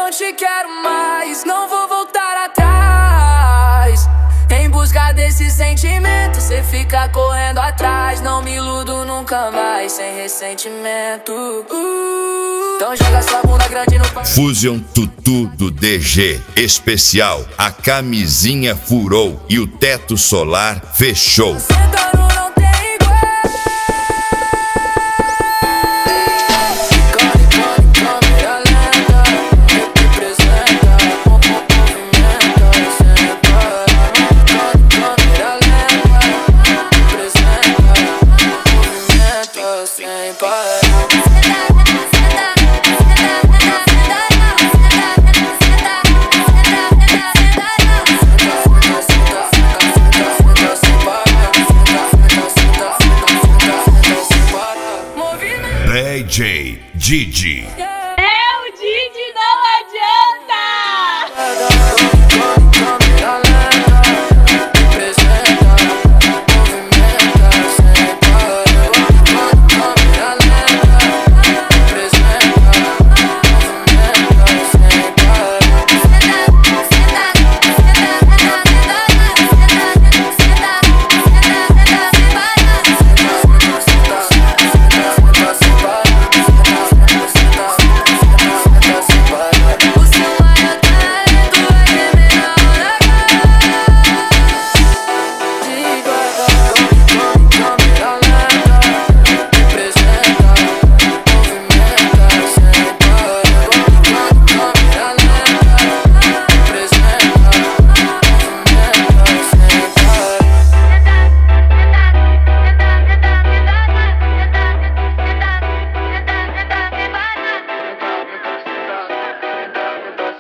não te quero mais, não vou voltar atrás. Em busca desse sentimento, cê fica correndo atrás. Não me iludo nunca mais, sem ressentimento. Então joga sua bunda grande no pau. Fusion Tutu do DG especial. A camisinha furou e o teto solar fechou. Sentando não tem igual. Câmera lenta, representa o movimento sem parar. Câmera lenta, representa o movimento sem parar. DJ Didi. É o Didi, não adianta! Câmera lenta, representa o movimento sem parar. Câmera lenta, representa o movimento sem parar.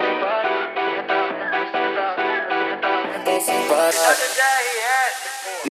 Sem parar.